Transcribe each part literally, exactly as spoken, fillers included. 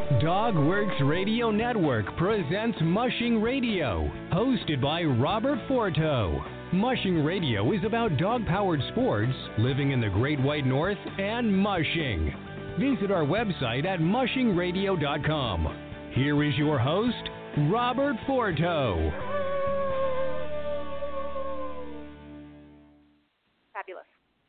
Dogworks Radio Network presents Mushing Radio, hosted by Robert Forto. Mushing Radio is about dog-powered sports, living in the Great White North, and mushing. Visit our website at mushing radio dot com. Here is your host, Robert Forto. Fabulous.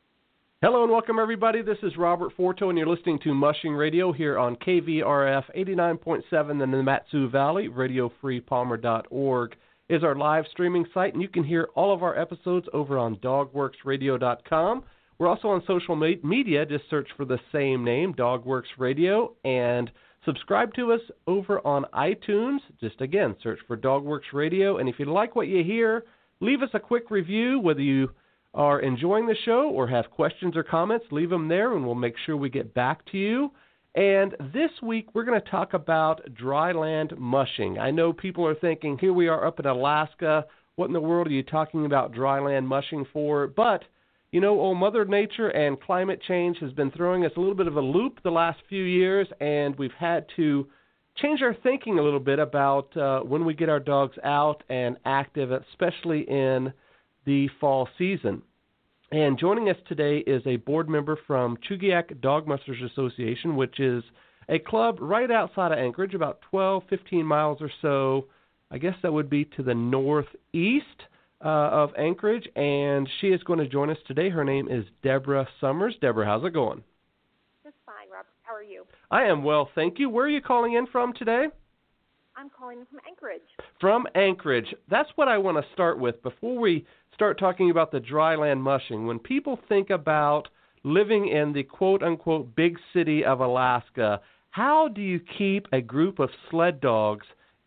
Hello and welcome, everybody. This is Robert Forto, and you're listening to Mushing Radio here on K V R F eighty-nine point seven in the Mat-Su Valley. radio free palmer dot org is our live streaming site, and you can hear all of our episodes over on dog works radio dot com. We're also on social media. Just search for the same name, Dogworks Radio, and subscribe to us over on iTunes. Just, again, search for Dogworks Radio. And if you like what you hear, leave us a quick review, whether you are enjoying the show or have questions or comments, leave them there, and we'll make sure we get back to you. And this week, we're going to talk about dryland mushing. I know people are thinking, here we are up in Alaska. What in the world are you talking about dryland mushing for? But, you know, old Mother Nature and climate change has been throwing us a little bit of a loop the last few years, and we've had to change our thinking a little bit about uh, when we get our dogs out and active, especially in the fall season. And joining us today is a board member from Chugiak Dog Mushers Association, which is a club right outside of Anchorage, about twelve, fifteen miles or so. I guess that would be to the northeast uh, of Anchorage, and she is going to join us today. Her name is Deborah Summers. Deborah, how's it going? Just fine, Robert. How are you? I am well, thank you. Where are you calling in from today? I'm calling from Anchorage. From Anchorage. That's what I want to start with. Before we start talking about the dryland mushing, when people think about living in the quote-unquote big city of Alaska, how do you keep a group of sled dogs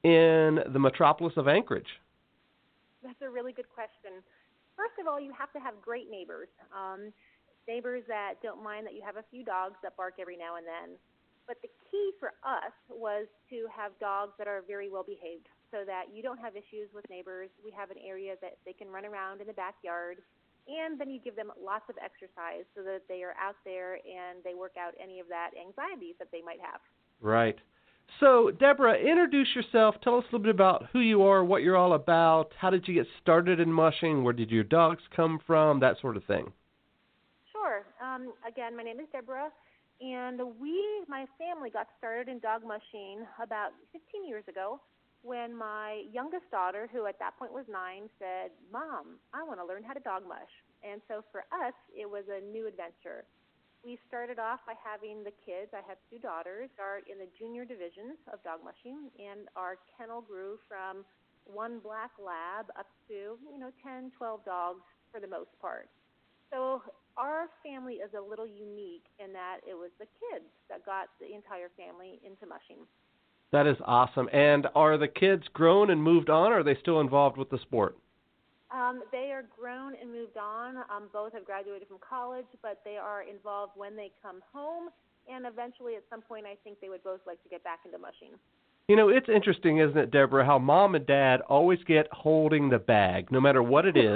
in the metropolis of Anchorage? That's a really good question. First of all, you have to have great neighbors. Um, neighbors that don't mind that you have a few dogs that bark every now and then. But the key for us was to have dogs that are very well behaved so that you don't have issues with neighbors. We have an area that they can run around in the backyard, and then you give them lots of exercise so that they are out there and they work out any of that anxiety that they might have. Right. So, Deborah, introduce yourself. Tell us a little bit about who you are, what you're all about. How did you get started in mushing? Where did your dogs come from? That sort of thing. Sure. Um, again, my name is Deborah. And we, my family, got started in dog mushing about fifteen years ago when my youngest daughter, who at that point was nine, said, Mom, I want to learn how to dog mush. And so for us, it was a new adventure. We started off by having the kids, I have two daughters, start in the junior divisions of dog mushing, and our kennel grew from one black lab up to, you know, ten, twelve dogs for the most part. So our family is a little unique in that it was the kids that got the entire family into mushing. That is awesome. And are the kids grown and moved on, or are they still involved with the sport? Um, they are grown and moved on. Um, both have graduated from college, but they are involved when they come home. And eventually, at some point, I think they would both like to get back into mushing. You know, it's interesting, isn't it, Deborah, how mom and dad always get holding the bag, no matter what it is.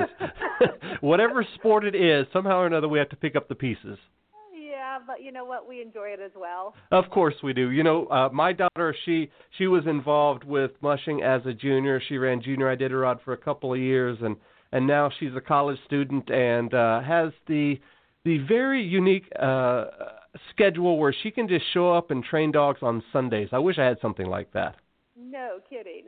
Whatever sport it is, somehow or another we have to pick up the pieces. Yeah, but you know what? We enjoy it as well. Of course we do. You know, uh, my daughter, she she was involved with mushing as a junior. She ran junior Iditarod for a couple of years, and, and now she's a college student and uh, has the the very unique uh, schedule where she can just show up and train dogs on Sundays. I wish I had something like that. No kidding.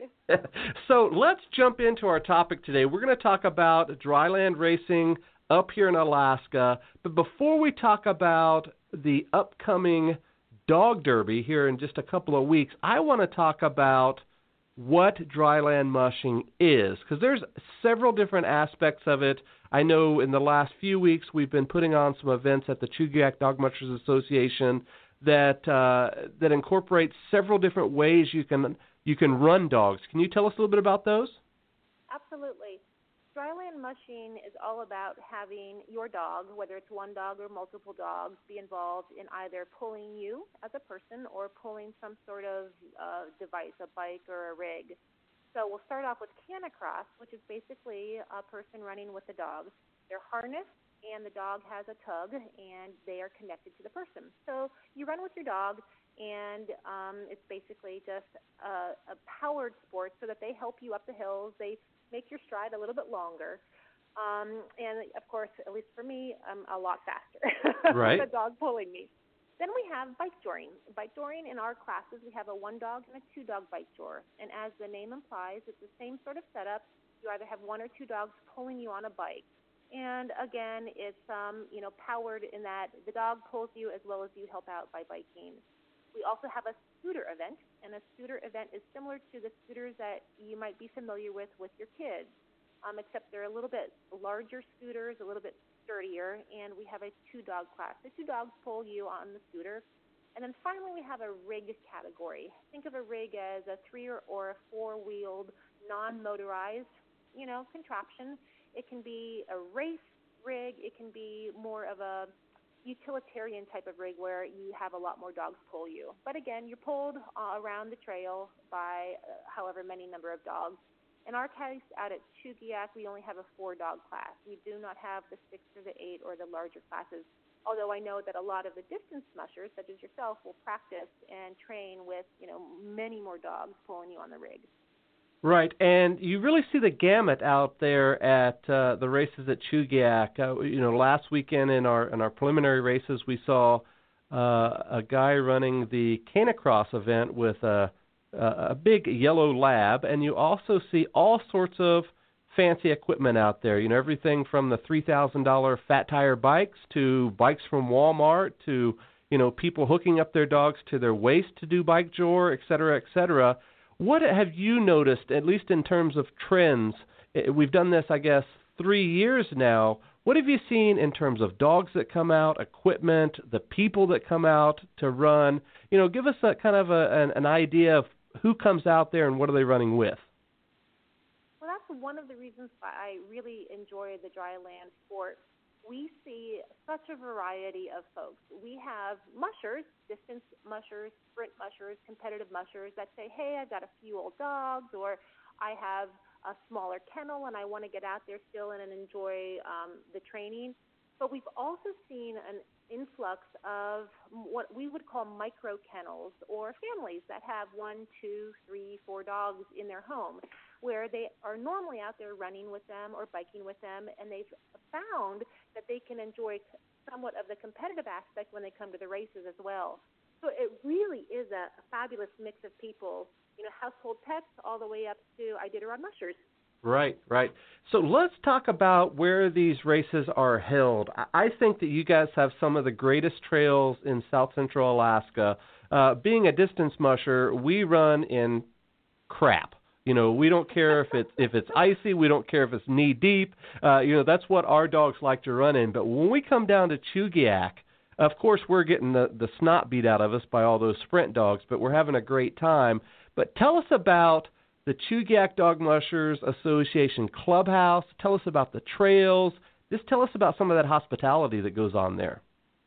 So let's jump into our topic today. We're going to talk about dryland racing up here in Alaska. But before we talk about the upcoming dog derby here in just a couple of weeks, I want to talk about what dryland mushing is, because there's several different aspects of it. I know in the last few weeks we've been putting on some events at the Chugiak Dog Mushers Association that uh, that incorporates several different ways you can you can run dogs. Can you tell us a little bit about those? Absolutely. Dryland mushing is all about having your dog, whether it's one dog or multiple dogs, be involved in either pulling you as a person or pulling some sort of uh, device, a bike or a rig. So we'll start off with canicross, which is basically a person running with a dog. They're harnessed, and the dog has a tug, and they are connected to the person. So you run with your dog, and um, it's basically just a, a powered sport so that they help you up the hills. They make your stride a little bit longer. Um, and, of course, at least for me, I'm a lot faster right. with the dog pulling me. Then we have bike joring. Bike joring, in our classes, we have a one-dog and a two-dog bike jor. And as the name implies, it's the same sort of setup. You either have one or two dogs pulling you on a bike. And, again, it's um, you know, powered in that the dog pulls you as well as you help out by biking. We also have a scooter event, and a scooter event is similar to the scooters that you might be familiar with with your kids. Um, except they're a little bit larger scooters, a little bit sturdier, and we have a two-dog class. The two dogs pull you on the scooter. And then finally we have a rig category. Think of a rig as a three- or, or a four-wheeled, non-motorized, you know, contraption. It can be a race rig. It can be more of a utilitarian type of rig where you have a lot more dogs pull you. But again, you're pulled uh, around the trail by uh, however many number of dogs. In our case, out at Chugiak, we only have a four-dog class. We do not have the six or the eight or the larger classes, although I know that a lot of the distance mushers, such as yourself, will practice and train with, you know, many more dogs pulling you on the rig. Right, and you really see the gamut out there at uh, the races at Chugiak. Uh, you know, last weekend in our in our preliminary races, we saw uh, a guy running the Canicross event with a Uh, a big yellow lab, and you also see all sorts of fancy equipment out there. You know, everything from the three thousand dollars fat tire bikes to bikes from Walmart to, you know, people hooking up their dogs to their waist to do bike jor, et cetera, et cetera. What have you noticed, at least in terms of trends? We've done this, I guess, three years now. What have you seen in terms of dogs that come out, equipment, the people that come out to run? You know, give us a kind of a, an, an idea of who comes out there and what are they running with? Well, that's one of the reasons why I really enjoy the dry land sport. We see such a variety of folks. We have mushers, distance mushers, sprint mushers, competitive mushers that say, hey, I've got a few old dogs, or I have a smaller kennel and I want to get out there still and enjoy um, the training. But we've also seen an influx of what we would call micro kennels, or families that have one, two, three, four dogs in their home, where they are normally out there running with them or biking with them, and they've found that they can enjoy somewhat of the competitive aspect when they come to the races as well. So it really is a, a fabulous mix of people, you know, household pets all the way up to Iditarod mushers. Right, right. So let's talk about where these races are held. I think that you guys have some of the greatest trails in South Central Alaska. Uh, being a distance musher, we run in crap. You know, we don't care if it's if it's icy. We don't care if it's knee deep. Uh, you know, that's what our dogs like to run in. But when we come down to Chugiak, of course, we're getting the, the snot beat out of us by all those sprint dogs, but we're having a great time. But tell us about the Chugiak Dog Mushers Association Clubhouse. Tell us about the trails. Just tell us about some of that hospitality that goes on there.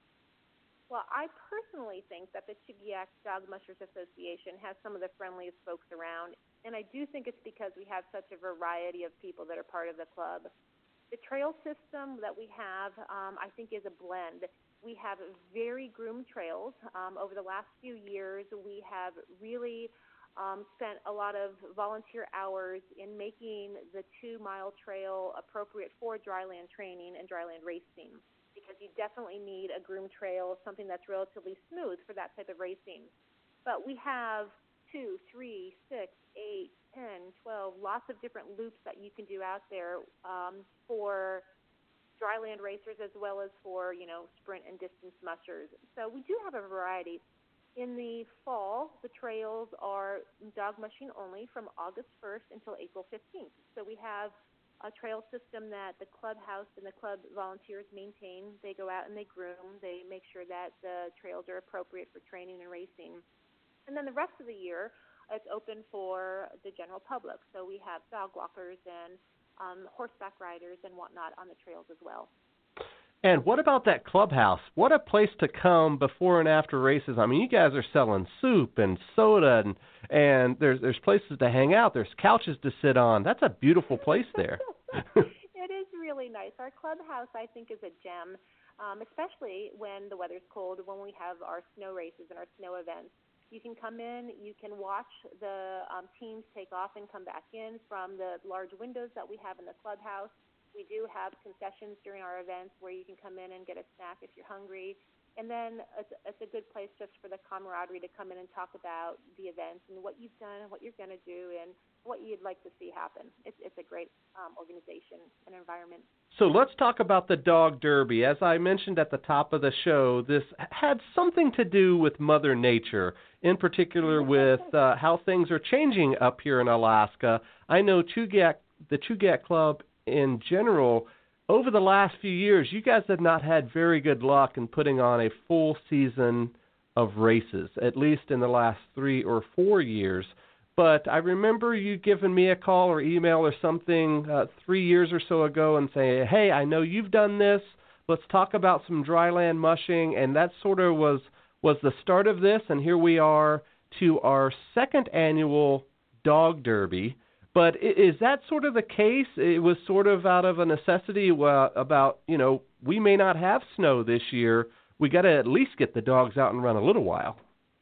Well, I personally think that the Chugiak Dog Mushers Association has some of the friendliest folks around, and I do think it's because we have such a variety of people that are part of the club. The trail system that we have, um, I think, is a blend. We have very groomed trails. Um, over the last few years, we have really Um, spent a lot of volunteer hours in making the two-mile trail appropriate for dryland training and dryland racing, because you definitely need a groomed trail, something that's relatively smooth for that type of racing. But we have two, three, six, eight, ten, twelve, lots of different loops that you can do out there um, for dryland racers as well as for, you know, sprint and distance mushers. So we do have a variety. In the fall, the trails are dog mushing only from August first until April fifteenth. So we have a trail system that the clubhouse and the club volunteers maintain. They go out and they groom. They make sure that the trails are appropriate for training and racing. And then the rest of the year, it's open for the general public. So we have dog walkers and um, horseback riders and whatnot on the trails as well. And what about that clubhouse? What a place to come before and after races. I mean, you guys are selling soup and soda, and, and there's there's places to hang out. There's couches to sit on. That's a beautiful place there. It is really nice. Our clubhouse, I think, is a gem. um, especially when the weather's cold, when we have our snow races and our snow events. You can come in, you can watch the um, teams take off and come back in from the large windows that we have in the clubhouse. We do have concessions during our events where you can come in and get a snack if you're hungry. And then it's, it's a good place just for the camaraderie to come in and talk about the events and what you've done and what you're going to do and what you'd like to see happen. It's, it's a great um, organization and environment. So let's talk about the Dog Derby. As I mentioned at the top of the show, this had something to do with Mother Nature, in particular with uh, how things are changing up here in Alaska. I know Chugach, the Chugach Club in general, over the last few years, you guys have not had very good luck in putting on a full season of races, at least in the last three or four years. But I remember you giving me a call or email or something uh, three years or so ago and saying, hey, I know you've done this. Let's talk about some dryland mushing. And that sort of was, was the start of this. And here we are to our second annual Dog Derby. But is that sort of the case? It was sort of out of a necessity uh, about, you know, we may not have snow this year. We got to at least get the dogs out and run a little while.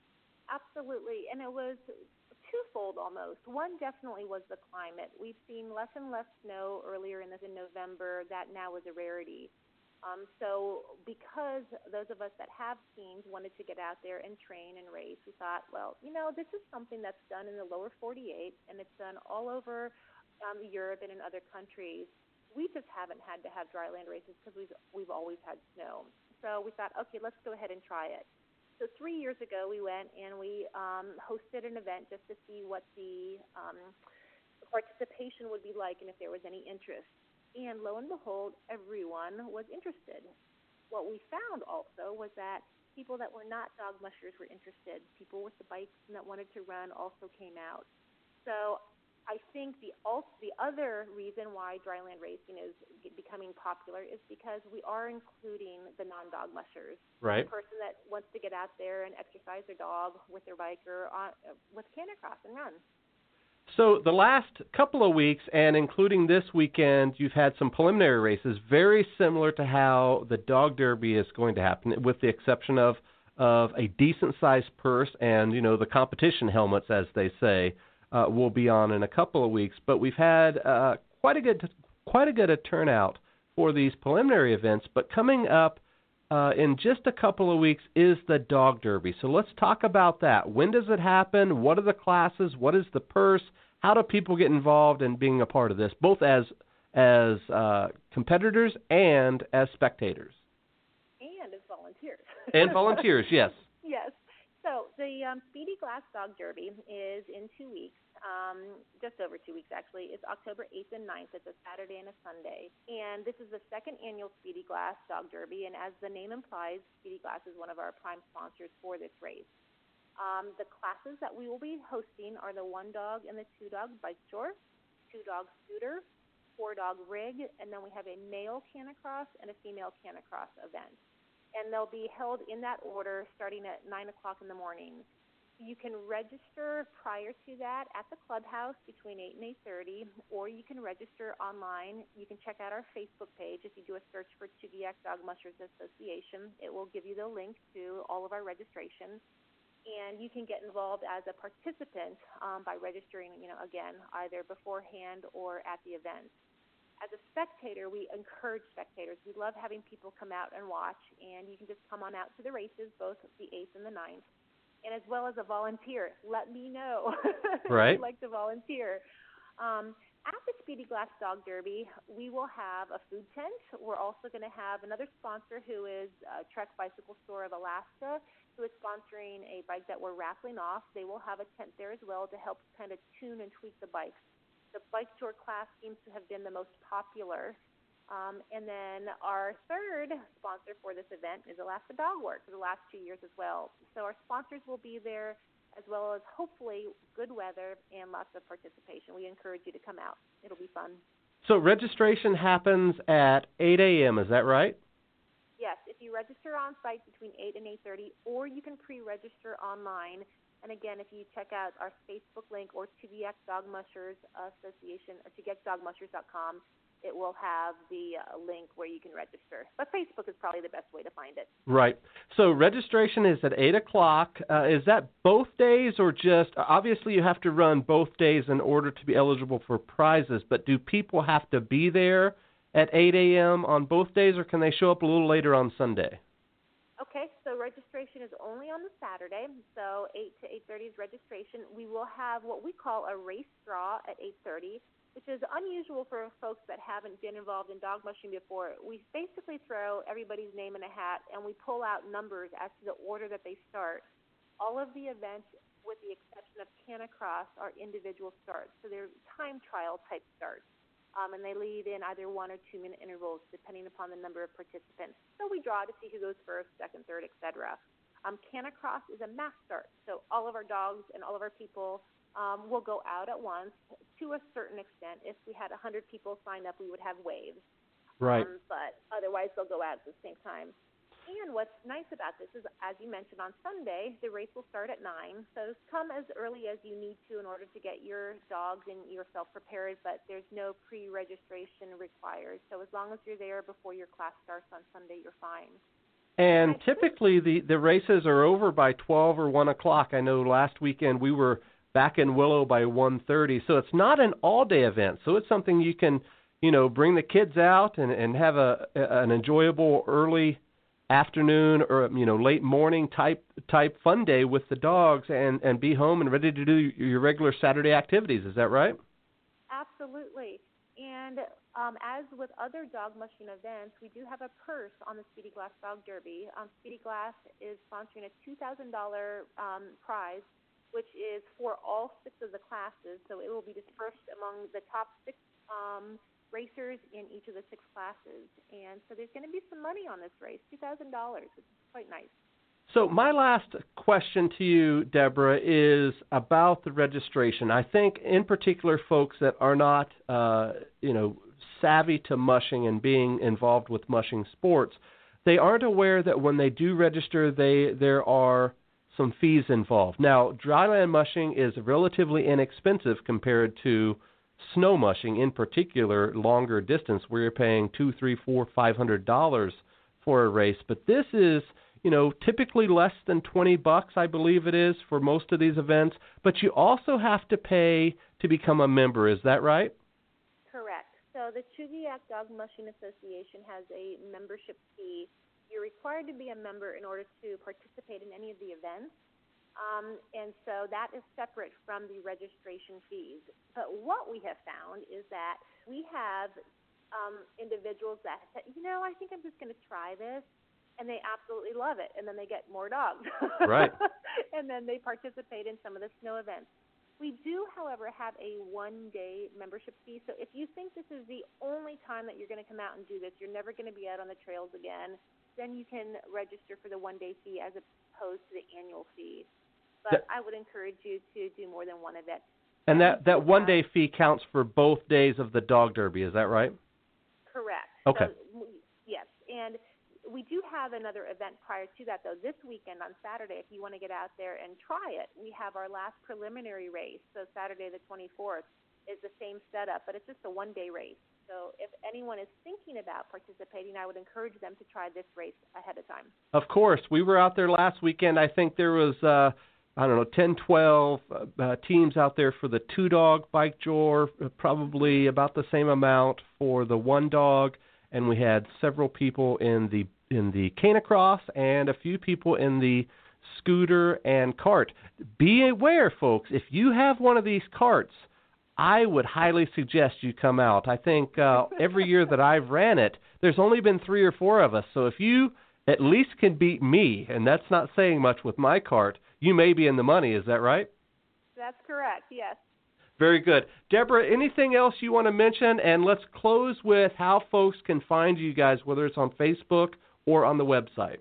Absolutely. And it was twofold almost. One definitely was the climate. We've seen less and less snow earlier in, this, in November. That now is a rarity. Um, so because those of us that have teams wanted to get out there and train and race, we thought, well, you know, this is something that's done in the lower forty-eight, and it's done all over um, Europe and in other countries. We just haven't had to have dryland races because we've, we've always had snow. So we thought, okay, let's go ahead and try it. So three years ago, we went and we um, hosted an event just to see what the um, participation would be like and if there was any interest. And lo and behold, everyone was interested. What we found also was that people that were not dog mushers were interested. People with the bikes and that wanted to run also came out. So I think the also, the other reason why dryland racing is becoming popular is because we are including the non-dog mushers. Right. The person that wants to get out there and exercise their dog with their bike or on, uh, with Canicross and run. So the last couple of weeks, and including this weekend, you've had some preliminary races very similar to how the Dog Derby is going to happen, with the exception of, of a decent-sized purse and, you know, the competition helmets, as they say, uh, will be on in a couple of weeks. But we've had uh, quite a good quite a good turnout for these preliminary events. But coming up uh, in just a couple of weeks is the Dog Derby. So let's talk about that. When does it happen? What are the classes? What is the purse? How do people get involved in being a part of this, both as as uh, competitors and as spectators? And as volunteers. And volunteers, yes. Yes. So the um, Speedy Glass Dog Derby is in two weeks, um, just over two weeks actually. It's October eighth and ninth. It's a Saturday and a Sunday. And this is the second annual Speedy Glass Dog Derby. And as the name implies, Speedy Glass is one of our prime sponsors for this race. Um, the classes that we will be hosting are the one dog and the two dog bike tour, two dog scooter, four dog rig, and then we have a male Canicross and a female Canicross event. And they'll be held in that order starting at nine o'clock in the morning. You can register prior to that at the clubhouse between eight and eight thirty, or you can register online. You can check out our Facebook page. If you do a search for Chugach Dog Mushers Association, it will give you the link to all of our registrations. And you can get involved as a participant um, by registering, you know, again, either beforehand or at the event. As a spectator, we encourage spectators. We love having people come out and watch, and you can just come on out to the races, both the eighth and the ninth, and as well as a volunteer. Let me know right. if you'd like to volunteer. Um, at the Speedy Glass Dog Derby, we will have a food tent. We're also going to have another sponsor who is uh, Trek Bicycle Store of Alaska, who is sponsoring a bike that we're raffling off. They will have a tent there as well to help kind of tune and tweak the bikes. The bike tour class seems to have been the most popular. Um, and then our third sponsor for this event is Alaska Dog Work for the last two years as well. So our sponsors will be there, as well as hopefully good weather and lots of participation. We encourage you to come out. It'll be fun. So registration happens at eight a.m., is that right? Yes, if you register on site between eight and eight thirty, or you can pre-register online. And again, if you check out our Facebook link or Chugach Dog Mushers Association, or Chugach Dog Mushers dot com, it will have the uh, link where you can register. But Facebook is probably the best way to find it. Right. So registration is at eight o'clock. Uh, is that both days or just, obviously you have to run both days in order to be eligible for prizes, but do people have to be there at eight a.m. on both days, or can they show up a little later on Sunday? Okay, so registration is only on the Saturday, so eight to eight thirty is registration. We will have what we call a race draw at eight thirty, which is unusual for folks that haven't been involved in dog mushing before. We basically throw everybody's name in a hat, and we pull out numbers as to the order that they start. All of the events, with the exception of Canicross, are individual starts, so they're time trial type starts. Um, and they lead in either one or two minute intervals depending upon the number of participants. So we draw to see who goes first, second, third, et cetera. Um, Canicross is a mass start, so all of our dogs and all of our people um, will go out at once to a certain extent. If we had one hundred people sign up, we would have waves. Right. Um, but otherwise, they'll go out at the same time. And what's nice about this is, as you mentioned, on Sunday, the race will start at nine. So come as early as you need to in order to get your dogs and yourself prepared, but there's no pre-registration required. So as long as you're there before your class starts on Sunday, you're fine. And typically the, the races are over by twelve or one o'clock. I know last weekend we were back in Willow by one thirty. So it's not an all-day event. So it's something you can, you know, bring the kids out and, and have a an enjoyable early afternoon or, you know, late morning type type fun day with the dogs and, and be home and ready to do your regular Saturday activities. Is that right? Absolutely. And um, as with other dog mushing events, we do have a purse on the Speedy Glass Dog Derby. Um, Speedy Glass is sponsoring a two thousand dollars um, prize, which is for all six of the classes. So it will be dispersed among the top six um racers in each of the six classes. And so there's going to be some money on this race, two thousand dollars, which is quite nice. So my last question to you, Deborah, is about the registration. I think in particular folks that are not, uh, you know, savvy to mushing and being involved with mushing sports, they aren't aware that when they do register, they there are some fees involved. Now, dryland mushing is relatively inexpensive compared to snow mushing, in particular, longer distance, where you're paying two, three, four, five hundred dollars for a race. But this is, you know, typically less than twenty bucks, I believe it is, for most of these events. But you also have to pay to become a member. Is that right? Correct. So the Chugiak Dog Mushing Association has a membership fee. You're required to be a member in order to participate in any of the events. Um, and so that is separate from the registration fees. But what we have found is that we have um, individuals that say, you know, I think I'm just going to try this, and they absolutely love it, and then they get more dogs. Right. And then they participate in some of the snow events. We do, however, have a one-day membership fee. So if you think this is the only time that you're going to come out and do this, you're never going to be out on the trails again, then you can register for the one-day fee as opposed to the annual fee. But I would encourage you to do more than one event. And that, that one-day fee counts for both days of the dog derby, is that right? Correct. Okay. So, yes, and we do have another event prior to that, though. This weekend on Saturday, if you want to get out there and try it, we have our last preliminary race. So Saturday the twenty-fourth is the same setup, but it's just a one-day race. So if anyone is thinking about participating, I would encourage them to try this race ahead of time. Of course. We were out there last weekend. I think there was, uh, I don't know, ten, twelve uh, teams out there for the two-dog bike jor, probably about the same amount for the one-dog, and we had several people in the in the Canicross and a few people in the scooter and cart. Be aware, folks, if you have one of these carts, I would highly suggest you come out. I think uh, every year that I've ran it, there's only been three or four of us. So if you at least can beat me, and that's not saying much with my cart, you may be in the money. Is that right? That's correct, yes. Very good. Deborah, anything else you want to mention? And let's close with how folks can find you guys, whether it's on Facebook or on the website.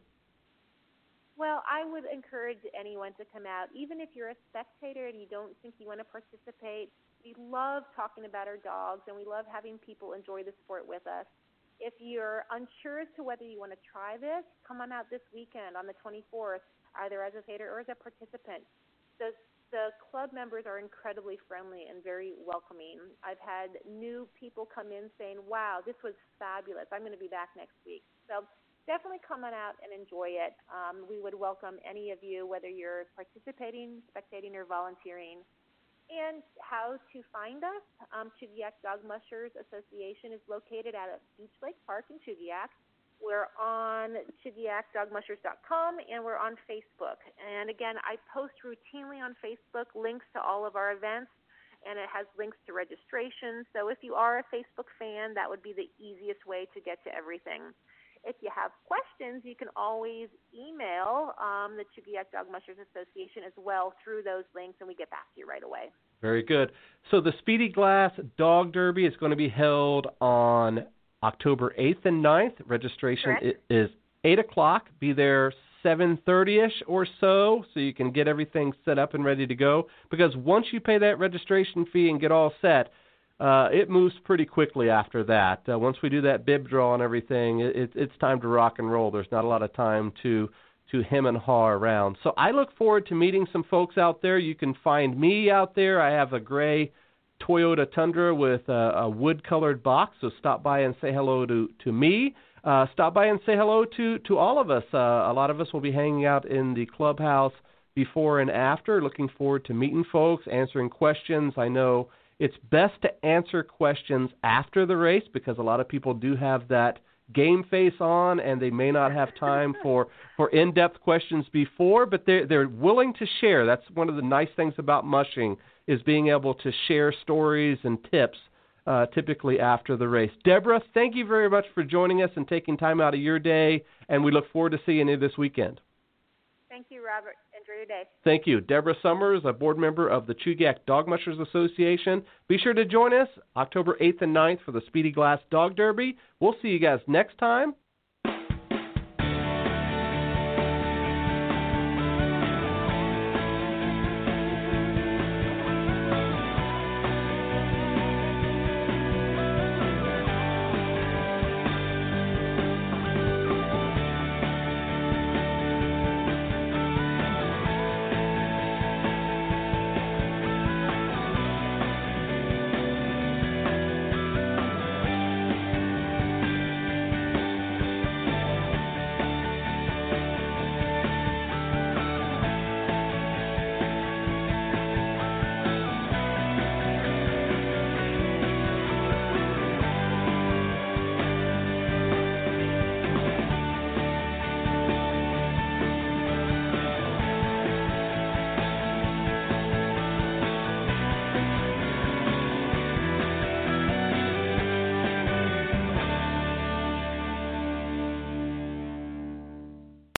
Well, I would encourage anyone to come out, even if you're a spectator and you don't think you want to participate. We love talking about our dogs, and we love having people enjoy the sport with us. If you're unsure as to whether you want to try this, come on out this weekend on the twenty-fourth, either as a spectator or as a participant. the the club members are incredibly friendly and very welcoming. I've had new people come in saying, wow, this was fabulous. I'm going to be back next week. So definitely come on out and enjoy it. Um, we would welcome any of you, whether you're participating, spectating, or volunteering. And how to find us, um, Chugiak Dog Mushers Association is located at Beach Lake Park in Chugiak. We're on Chugiak Dog Mushers dot com, and we're on Facebook. And again, I post routinely on Facebook links to all of our events, and it has links to registration. So if you are a Facebook fan, that would be the easiest way to get to everything. If you have questions, you can always email um, the Chugiak Dog Mushers Association as well through those links, and we get back to you right away. Very good. So the Speedy Glass Dog Derby is going to be held on October eighth and ninth. Registration Correct. is eight o'clock. Be there seven thirty-ish or so, so you can get everything set up and ready to go. Because once you pay that registration fee and get all set, uh, it moves pretty quickly after that. Uh, once we do that bib draw and everything, it, it, it's time to rock and roll. There's not a lot of time to to hem and haw around. So I look forward to meeting some folks out there. You can find me out there. I have a gray Toyota Tundra with a, a wood-colored box, so stop by and say hello to, to me. Uh, stop by and say hello to, to all of us. Uh, a lot of us will be hanging out in the clubhouse before and after, looking forward to meeting folks, answering questions. I know it's best to answer questions after the race because a lot of people do have that game face on, and they may not have time for, for in-depth questions before, but they're, they're willing to share. That's one of the nice things about mushing, is being able to share stories and tips uh, typically after the race. Deborah, thank you very much for joining us and taking time out of your day, and we look forward to seeing you this weekend. Thank you, Robert. Enjoy your day. Thank you. Deborah Summers, a board member of the Chugiak Dog Mushers Association. Be sure to join us October eighth and ninth for the Speedy Glass Dog Derby. We'll see you guys next time